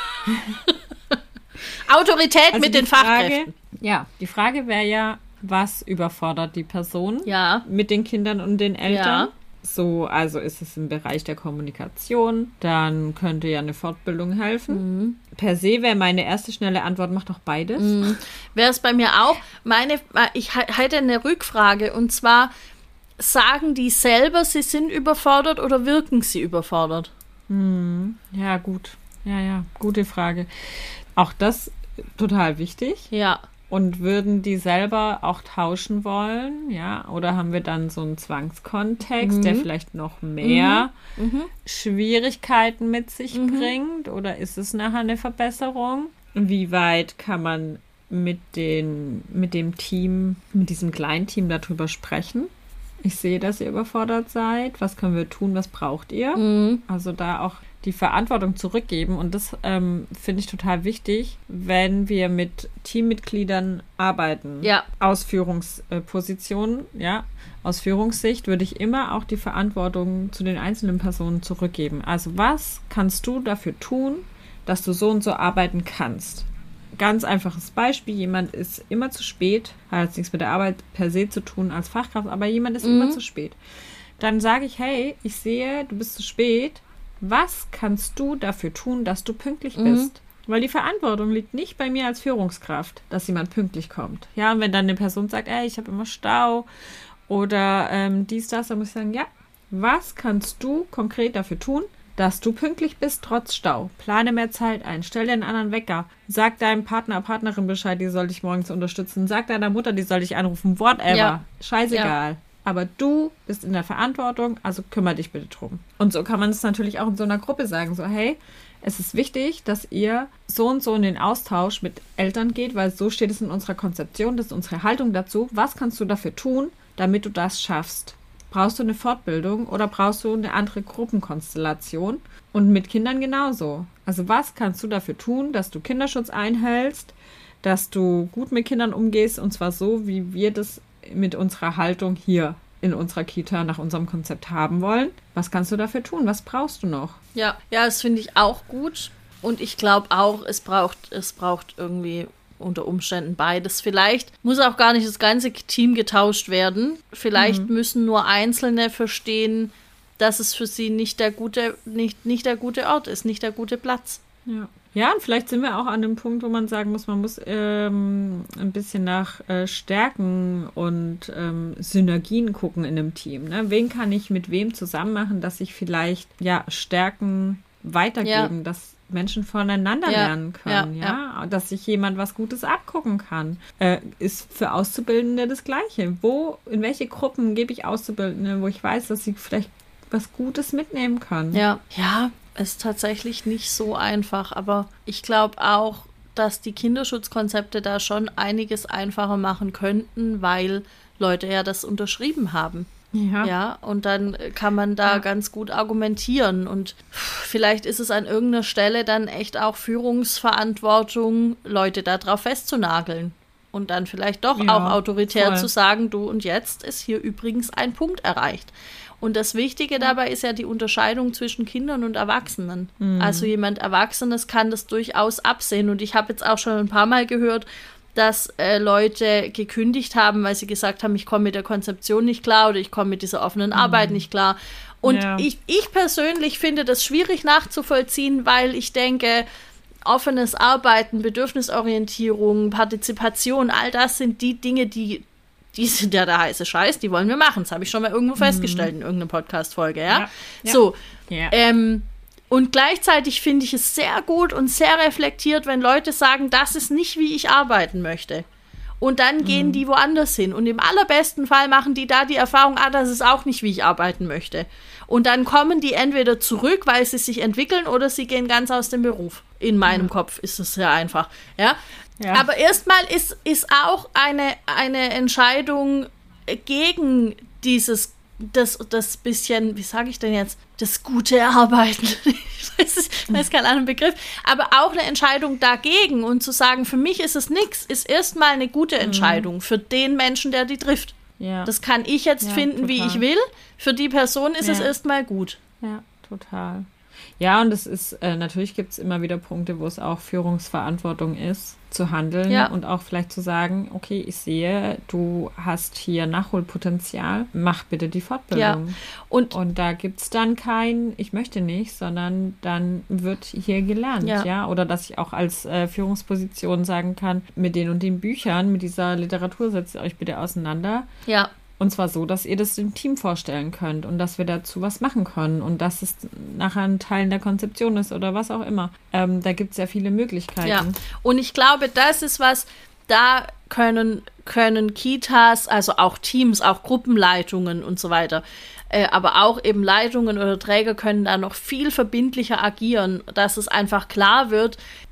Autorität also mit den Frage, Fachkräften. Ja, die Frage wäre ja, was überfordert die Person ja. mit den Kindern und den Eltern? Ja. So, also ist es im Bereich der Kommunikation, dann könnte ja eine Fortbildung helfen. Mhm. Per se wäre meine erste schnelle Antwort, macht doch beides. Mhm. Wäre es bei mir auch. Meine, ich hätte eine Rückfrage und zwar, sagen die selber, sie sind überfordert oder wirken sie überfordert? Mhm. Ja, gut. Ja, ja, gute Frage. Auch das total wichtig. Ja. Und würden die selber auch tauschen wollen, ja? Oder haben wir dann so einen Zwangskontext, mhm. der vielleicht noch mehr mhm. Schwierigkeiten mit sich mhm. bringt? Oder ist es nachher eine Verbesserung? Wie weit kann man mit, den, mit dem Team, mit diesem kleinen Team darüber sprechen? ich sehe, dass ihr überfordert seid. Was können wir tun? Was braucht ihr? Mhm. Also da auch die Verantwortung zurückgeben. Und das ähm, finde ich total wichtig, wenn wir mit Teammitgliedern arbeiten. Ja. Ausführungspositionen, ja. Aus Führungssicht würde ich immer auch die Verantwortung zu den einzelnen Personen zurückgeben. Also was kannst du dafür tun, dass du so und so arbeiten kannst? Ganz einfaches Beispiel, jemand ist immer zu spät, hat jetzt nichts mit der Arbeit per se zu tun als Fachkraft, aber jemand ist mhm. immer zu spät. Dann sage ich, hey, ich sehe, du bist zu spät. Was kannst du dafür tun, dass du pünktlich bist? Mhm. Weil die Verantwortung liegt nicht bei mir als Führungskraft, dass jemand pünktlich kommt. Ja, und wenn dann eine Person sagt, ey, ich habe immer Stau oder ähm, dies, das, dann muss ich sagen, ja, was kannst du konkret dafür tun, dass du pünktlich bist, trotz Stau? Plane mehr Zeit ein, stell dir einen anderen Wecker, sag deinem Partner, Partnerin Bescheid, die soll dich morgens unterstützen, sag deiner Mutter, die soll dich anrufen, whatever, ja. Scheißegal. Ja. Aber du bist in der Verantwortung, also kümmere dich bitte drum. Und so kann man es natürlich auch in so einer Gruppe sagen, so hey, es ist wichtig, dass ihr so und so in den Austausch mit Eltern geht, weil so steht es in unserer Konzeption, das ist unsere Haltung dazu. Was kannst du dafür tun, damit du das schaffst? Brauchst du eine Fortbildung oder brauchst du eine andere Gruppenkonstellation? Und mit Kindern genauso. Also was kannst du dafür tun, dass du Kinderschutz einhältst, dass du gut mit Kindern umgehst und zwar so, wie wir das mit unserer Haltung hier in unserer Kita nach unserem Konzept haben wollen. Was kannst du dafür tun? Was brauchst du noch? Ja, ja, das finde ich auch gut. Und ich glaube auch, es braucht, es braucht irgendwie unter Umständen beides. Vielleicht muss auch gar nicht das ganze Team getauscht werden. Vielleicht mhm. müssen nur Einzelne verstehen, dass es für sie nicht der gute, nicht, nicht der gute Ort ist, nicht der gute Platz. Ja. Ja, und vielleicht sind wir auch an dem Punkt, wo man sagen muss, man muss ähm, ein bisschen nach äh, Stärken und ähm, Synergien gucken in einem Team. Ne? Wen kann ich mit wem zusammen machen, dass ich vielleicht ja Stärken weitergeben, ja. dass Menschen voneinander ja. lernen können, ja, ja? ja, dass sich jemand was Gutes abgucken kann. Äh, ist für Auszubildende das Gleiche. Wo, in welche Gruppen gebe ich Auszubildende, wo ich weiß, dass sie vielleicht was Gutes mitnehmen können? Ja, ja. Ist tatsächlich nicht so einfach, aber ich glaube auch, dass die Kinderschutzkonzepte da schon einiges einfacher machen könnten, weil Leute ja das unterschrieben haben. Ja. Ja, und dann kann man da ja. ganz gut argumentieren und vielleicht ist es an irgendeiner Stelle dann echt auch Führungsverantwortung, Leute da drauf festzunageln. Und dann vielleicht doch ja, auch autoritär voll. Zu sagen, du und jetzt ist hier übrigens ein Punkt erreicht. Und das Wichtige dabei ist ja die Unterscheidung zwischen Kindern und Erwachsenen. Mhm. Also jemand Erwachsenes kann das durchaus absehen. Und ich habe jetzt auch schon ein paar Mal gehört, dass äh, Leute gekündigt haben, weil sie gesagt haben, ich komme mit der Konzeption nicht klar oder ich komme mit dieser offenen mhm. Arbeit nicht klar. Und ja. ich, ich persönlich finde das schwierig nachzuvollziehen, weil ich denke, offenes Arbeiten, Bedürfnisorientierung, Partizipation, all das sind die Dinge, die Die sind ja der heiße Scheiß, die wollen wir machen. Das habe ich schon mal irgendwo mhm. festgestellt in irgendeiner Podcast-Folge, ja? ja, ja. So, ja. Ähm, und gleichzeitig finde ich es sehr gut und sehr reflektiert, wenn Leute sagen, das ist nicht, wie ich arbeiten möchte. Und dann mhm. gehen die woanders hin. Und im allerbesten Fall machen die da die Erfahrung, ah, das ist auch nicht, wie ich arbeiten möchte. Und dann kommen die entweder zurück, weil sie sich entwickeln, oder sie gehen ganz aus dem Beruf. In meinem mhm. Kopf ist es sehr einfach, ja? Ja. Aber erstmal ist, ist auch eine, eine Entscheidung gegen dieses, das, das bisschen, wie sage ich denn jetzt, das gute Arbeiten. Ich weiß, ich weiß keinen anderen Begriff. Aber auch eine Entscheidung dagegen und zu sagen, für mich ist es nichts, ist erstmal eine gute Entscheidung mhm. für den Menschen, der die trifft. Ja. Das kann ich jetzt ja, finden, total. Wie ich will. Für die Person ist ja. es erstmal gut. Ja, total. Ja, und es ist, äh, natürlich gibt es immer wieder Punkte, wo es auch Führungsverantwortung ist, zu handeln ja. und auch vielleicht zu sagen, okay, ich sehe, du hast hier Nachholpotenzial, mach bitte die Fortbildung. Ja. Und, und da gibt es dann kein, ich möchte nicht, sondern dann wird hier gelernt, ja. ja? Oder dass ich auch als äh, Führungsposition sagen kann, mit den und den Büchern, mit dieser Literatur setzt ihr euch bitte auseinander. Ja. Und zwar so, dass ihr das dem Team vorstellen könnt und dass wir dazu was machen können und dass es nachher ein Teil der Konzeption ist oder was auch immer. Ähm, da gibt es ja viele Möglichkeiten. Ja, und ich glaube, das ist was, da können, können Kitas, also auch Teams, auch Gruppenleitungen und so weiter, äh, aber auch eben Leitungen oder Träger können da noch viel verbindlicher agieren, dass es einfach klar wird,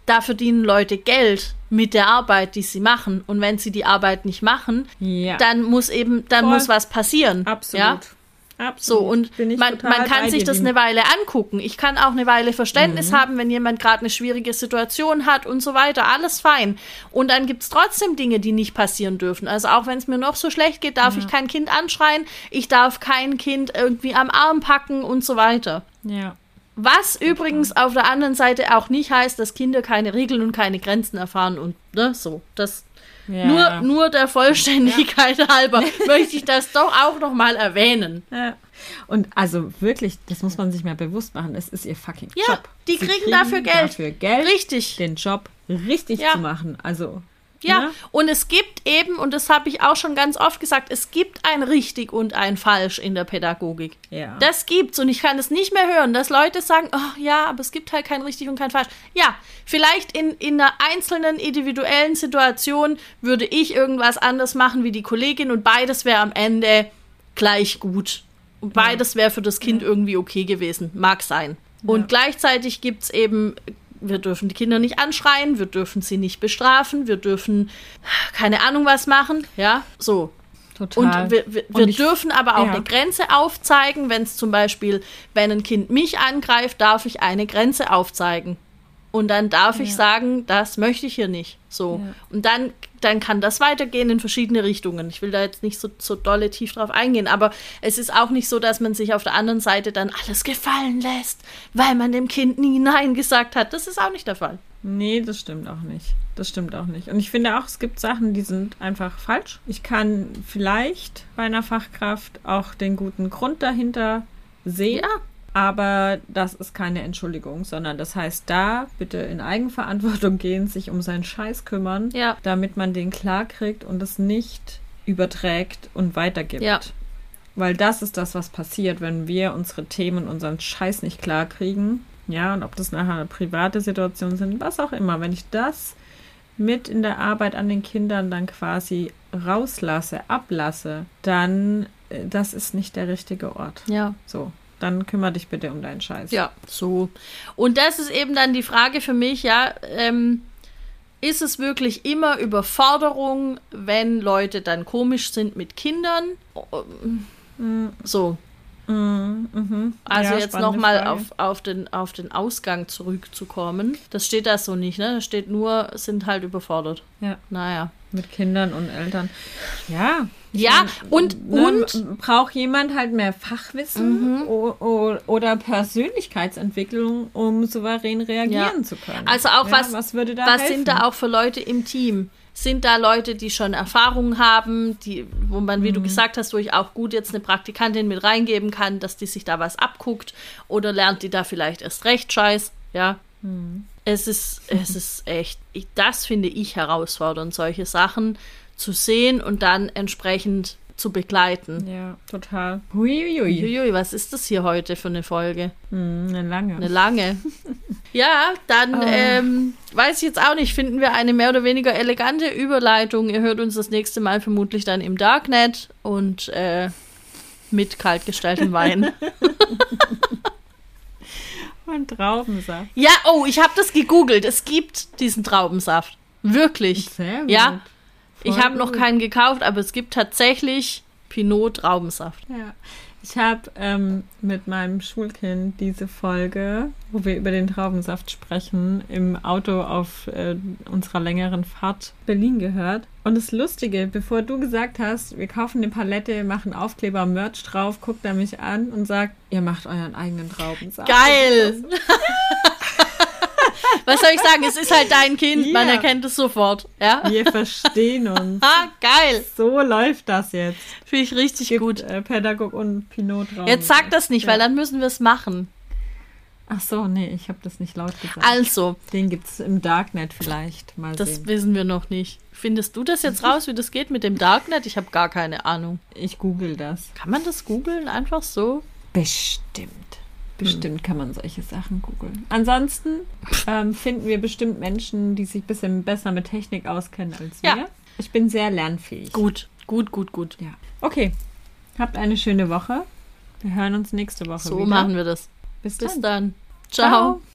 da verdienen Leute Geld mit der Arbeit, die sie machen. Und wenn sie die Arbeit nicht machen, ja. dann muss eben, dann Voll. muss was passieren. Absolut. Ja? Absolut. So, und Bin ich man, total man kann bei sich dir, das die- eine Weile angucken. Ich kann auch eine Weile Verständnis Mhm. haben, wenn jemand gerade eine schwierige Situation hat und so weiter. Alles fein. Und dann gibt es trotzdem Dinge, die nicht passieren dürfen. Also auch wenn es mir noch so schlecht geht, darf Ja. ich kein Kind anschreien. Ich darf kein Kind irgendwie am Arm packen und so weiter. Ja. Was übrigens auf der anderen Seite auch nicht heißt, dass Kinder keine Regeln und keine Grenzen erfahren und ne, so. Das Ja. nur, nur der Vollständigkeit halber möchte ich das doch auch noch mal erwähnen. Ja. Und also wirklich, das muss man sich mal bewusst machen, es ist ihr fucking Ja, Job. die Sie kriegen dafür Geld. Dafür Geld, Richtig. den Job richtig Ja. zu machen. Also, Ja, ne? und es gibt eben, und das habe ich auch schon ganz oft gesagt, es gibt ein Richtig und ein Falsch in der Pädagogik. Ja. Das gibt's und ich kann es nicht mehr hören, dass Leute sagen, oh ja, aber es gibt halt kein Richtig und kein Falsch. Ja, vielleicht in, in einer einzelnen individuellen Situation würde ich irgendwas anders machen wie die Kollegin und beides wäre am Ende gleich gut. Und beides wäre für das Kind irgendwie okay gewesen. Mag sein. Und Ja. gleichzeitig gibt's eben, wir dürfen die Kinder nicht anschreien, wir dürfen sie nicht bestrafen, wir dürfen keine Ahnung was machen, ja, so. Total. Und wir, wir, Und wir ich- dürfen aber auch ja. eine Grenze aufzeigen, wenn es zum Beispiel, wenn ein Kind mich angreift, darf ich eine Grenze aufzeigen. Und dann darf ich Ja. sagen, das möchte ich hier nicht. So. Ja. Und dann, dann kann das weitergehen in verschiedene Richtungen. Ich will da jetzt nicht so, so dolle tief drauf eingehen, aber es ist auch nicht so, dass man sich auf der anderen Seite dann alles gefallen lässt, weil man dem Kind nie Nein gesagt hat. Das ist auch nicht der Fall. Nee, das stimmt auch nicht. Das stimmt auch nicht. Und ich finde auch, es gibt Sachen, die sind einfach falsch. Ich kann vielleicht bei einer Fachkraft auch den guten Grund dahinter sehen. Ja. Aber das ist keine Entschuldigung, sondern das heißt, da bitte in Eigenverantwortung gehen, sich um seinen Scheiß kümmern, Ja. damit man den klar kriegt und es nicht überträgt und weitergibt. Ja. Weil das ist das, was passiert, wenn wir unsere Themen, unseren Scheiß nicht klar kriegen. Ja, und ob das nachher eine private Situation sind, was auch immer. Wenn ich das mit in der Arbeit an den Kindern dann quasi rauslasse, ablasse, dann, äh, das ist nicht der richtige Ort. Ja. So, dann kümmere dich bitte um deinen Scheiß. Ja, so. Und das ist eben dann die Frage für mich, ja, ähm, ist es wirklich immer Überforderung, wenn Leute dann komisch sind mit Kindern? So. Mhm, mhm. Also Ja, jetzt spannende nochmal Frage. auf, auf, den, auf den Ausgang zurückzukommen. Das steht da so nicht, ne? Da steht nur, sind halt überfordert. Ja, Naja. mit Kindern und Eltern. Ja. Ja, und, Ne, und, braucht jemand halt mehr Fachwissen o- o- oder Persönlichkeitsentwicklung, um souverän reagieren Ja. zu können. Also auch ja, was- was würde da was helfen? sind da auch für Leute im Team? Sind da Leute, die schon Erfahrung haben, die, wo man, wie du gesagt hast, wo ich auch gut jetzt eine Praktikantin mit reingeben kann, dass die sich da was abguckt oder lernt die da vielleicht erst recht Scheiß, ja. Es ist, es ist echt, ich, das finde ich herausfordernd, solche Sachen zu sehen und dann entsprechend zu begleiten. Ja, total. Huiuiui. Uiuiui, was ist das hier heute für eine Folge? Hm, eine lange. Eine lange. Ja, dann Oh. ähm, weiß ich jetzt auch nicht, finden wir eine mehr oder weniger elegante Überleitung. Ihr hört uns das nächste Mal vermutlich dann im Darknet und äh, mit kaltgestelltem Wein. Und Traubensaft. Ja, oh, ich habe das gegoogelt. Es gibt diesen Traubensaft. Wirklich. Sehr gut. Ja, ich Voll habe noch gut. keinen gekauft, aber es gibt tatsächlich Pinot Traubensaft. Ja. Ich habe ähm, mit meinem Schulkind diese Folge, wo wir über den Traubensaft sprechen, im Auto auf äh, unserer längeren Fahrt Berlin gehört. Und das Lustige, bevor du gesagt hast, wir kaufen eine Palette, machen Aufkleber, Merch drauf, guckt er mich an und sagt, ihr macht euren eigenen Traubensaft. Geil! Was soll ich sagen? Es ist halt dein Kind, man Ja. erkennt es sofort. Ja? Wir verstehen uns. Ah, geil! So läuft das jetzt. Finde ich richtig Gibt, gut. Äh, Pädagog und Pinot Traubensaft. Jetzt sag das nicht, weil Ja. dann müssen wir es machen. Ach so, nee, ich habe das nicht laut gesagt. Also, Den gibt's im Darknet vielleicht. Mal das sehen. wissen wir noch nicht. Findest du das jetzt raus, wie das geht mit dem Darknet? Ich habe gar keine Ahnung. Ich google das. Kann man das googeln einfach so? Bestimmt. Bestimmt kann man solche Sachen googeln. Ansonsten ähm, finden wir bestimmt Menschen, die sich ein bisschen besser mit Technik auskennen als Ja. wir. Ich bin sehr lernfähig. Gut, gut, gut, gut. Ja. Okay. Habt eine schöne Woche. Wir hören uns nächste Woche So wieder. machen wir das. Bis Bis dann. dann. Ciao. Ciao.